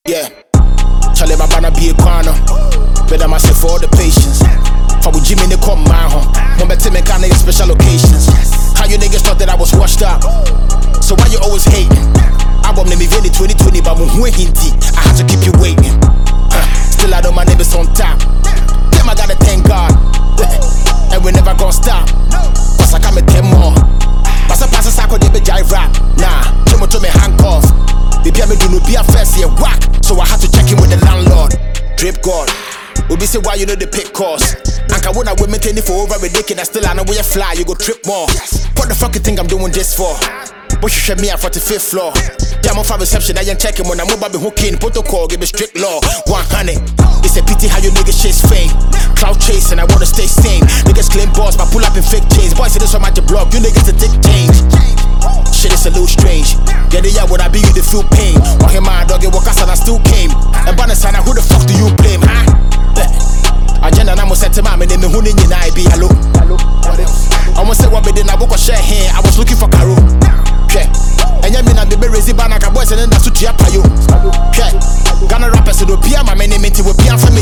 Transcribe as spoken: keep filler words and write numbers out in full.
Yeah, Charlie, my banner be a corner. Better myself for all the patience. For with Jimmy, they come my home. One better make kind of special occasions. How you niggas thought that I was washed up? So why you always hating? I want me in twenty twenty, but I'm hinty. I had to keep you waiting. Uh, still, I know my name is on top. Damn, I gotta thank God. And we never gonna stop. Cause I come with ten more. Pass a pass a sack on the jive rap. Nah, Jimmy to me handcuff. Baby, I do not be a first year whack. So I had to check in with the landlord. Drip God. We be say why you know the pick course. And can wanna women take it for over ridiculous. Still I know where you fly, you go trip more. What the fuck you think I'm doing this for? But you should me at forty-fifth floor. Yeah, I'm on five reception, I ain't checking when I'm about to hook in. Protocol, give me strict law. one hundred. It's a pity how you niggas chase fame. Cloud chasing, I wanna stay sane. Niggas claim boss, but pull up in fake chains. Boys say this on my block, you niggas a dick change. Shit is a little strange. Yeah, they yeah, when I be you, they feel pain. Walk in my dog, it walk us and I still came. And Banasana, who the fuck do you blame, huh? Agenda, I'm set to my man, and who didn't I be hello? I want to say what we did, I walk a share here. I was looking for Caro. Okay. And you mean I'm the Berezi Banaka boys and then that's what you have. Okay. Ghana rappers, so the P M, my name into a P M for me.